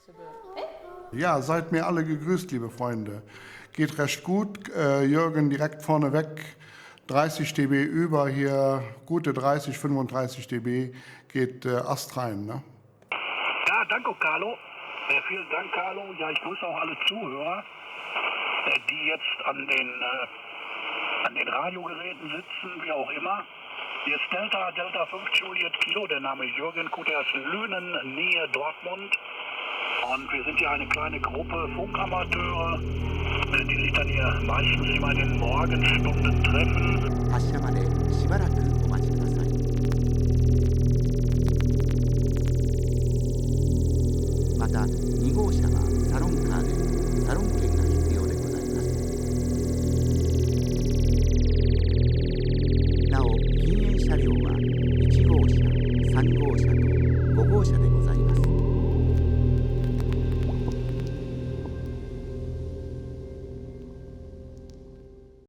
Ja, seid mir alle gegrüßt, liebe Freunde. Geht recht gut. Jürgen direkt vorne weg. 30 dB über hier, gute 30, 35 dB geht astrein, ne? Ja, danke, Carlo. Vielen Dank, Carlo. Ja, ich grüße auch alle Zuhörer, die jetzt an den Radiogeräten sitzen, wie auch immer. Hier ist Delta 5 Juliet Kilo, der Name Jürgen Kuter aus Lünen, Nähe Dortmund. Und wir sind hier eine kleine Gruppe Funkamateure, die sich dann hier meistens immer in den Morgenstunden treffen. 発車までしばらくお待ちください。また2号車はサロンカーでサロン券が